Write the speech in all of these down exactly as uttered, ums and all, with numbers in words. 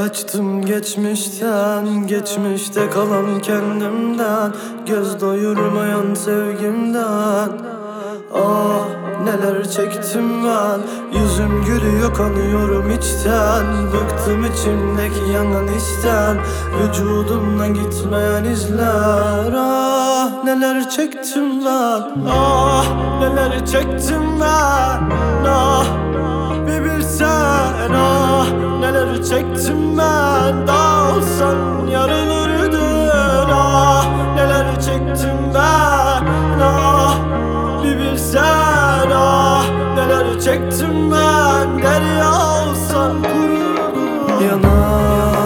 Kaçtım geçmişten, geçmişte kalan kendimden, göz doyurmayan sevgimden. Ah neler çektim ben, yüzüm gülüyor kanıyorum içten. Bıktım içimdeki yanan isten, vücudumdan gitmeyen izler. Ah neler çektim ben, ah neler çektim ben. Ah bir bilsen, ah neler çektim ben. Dağılsan yarılırdın. Ah neler çektim ben. Ah bir bilsen, ah neler çektim ben. Derya olsan kururdun. Yana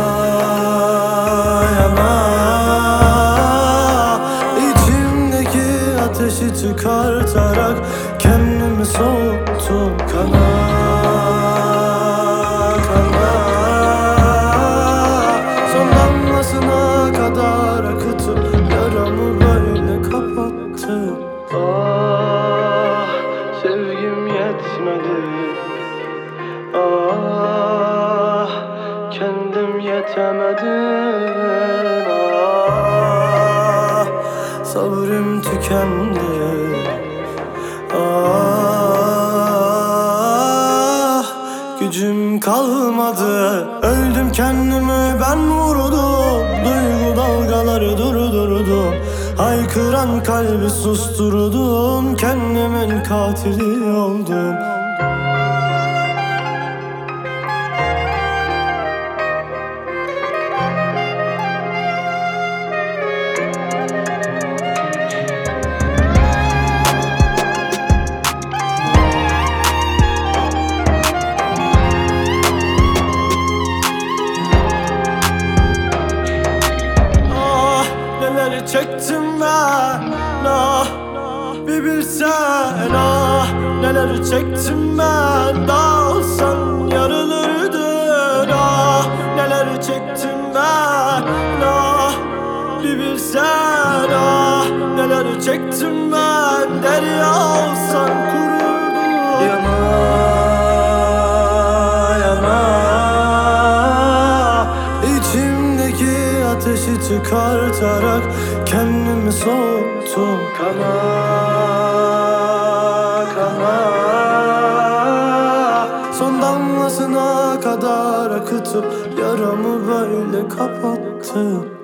yana içimdeki ateşi çıkartarak kendimi soğuttum kana. Ah sevgim yetmedi. Ah kendim yetemedim. Ah sabrım tükendi. Ah gücüm kalmadı. Öldüm kendimi ben vurdum. Duygu dalgaları durdurdum. Haykıran kalbi susturdum. Kendimin katili oldum. Neler çektim ben, ah bir bilsen, ah neler çektim ben. Dağılsan yarılırdın. Ah neler çektim ben, ah bir bilsen, ah neler çektim ben. Derya olsan kururdun. Yana yana içimdeki ateşi çıkartarak kendimi soğuttum kana kana. Son damlasına kadar akıtıp yaramı böyle kapattım.